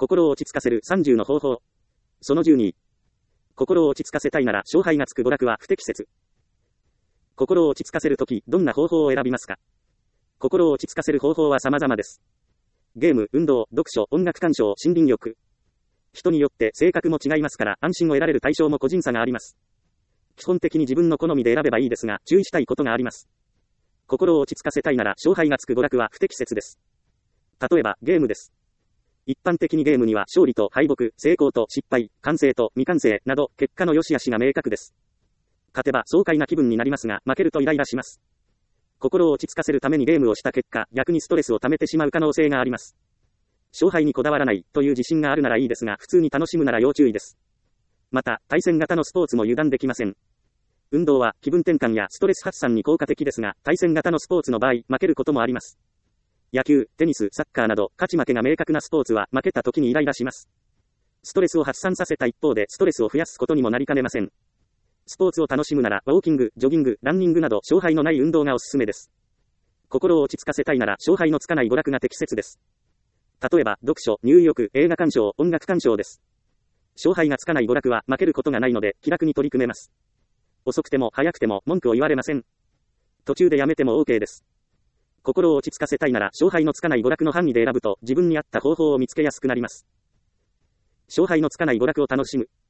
心を落ち着かせる30の方法。その12。心を落ち着かせたいなら勝敗がつく娯楽は不適切。心を落ち着かせるとき、どんな方法を選びますか？心を落ち着かせる方法は様々です。ゲーム、運動、読書、音楽鑑賞、森林浴。人によって性格も違いますから安心を得られる対象も個人差があります。基本的に自分の好みで選べばいいですが、注意したいことがあります。心を落ち着かせたいなら勝敗がつく娯楽は不適切です。例えば、ゲームです。一般的にゲームには勝利と敗北、成功と失敗、完成と未完成など結果の良し悪しが明確です。勝てば爽快な気分になりますが、負けるとイライラします。心を落ち着かせるためにゲームをした結果、逆にストレスを溜めてしまう可能性があります。勝敗にこだわらないという自信があるならいいですが、普通に楽しむなら要注意です。また、対戦型のスポーツも油断できません。運動は気分転換やストレス発散に効果的ですが、対戦型のスポーツの場合、負けることもあります。野球、テニス、サッカーなど、勝ち負けが明確なスポーツは負けた時にイライラします。ストレスを発散させた一方で、ストレスを増やすことにもなりかねません。スポーツを楽しむなら、ウォーキング、ジョギング、ランニングなど、勝敗のない運動がおすすめです。心を落ち着かせたいなら、勝敗のつかない娯楽が適切です。例えば、読書、入浴、映画鑑賞、音楽鑑賞です。勝敗がつかない娯楽は負けることがないので、気楽に取り組めます。遅くても早くても文句を言われません。途中でやめても OK です。心を落ち着かせたいなら勝敗のつかない娯楽の範囲で選ぶと自分に合った方法を見つけやすくなります。勝敗のつかない娯楽を楽しむ。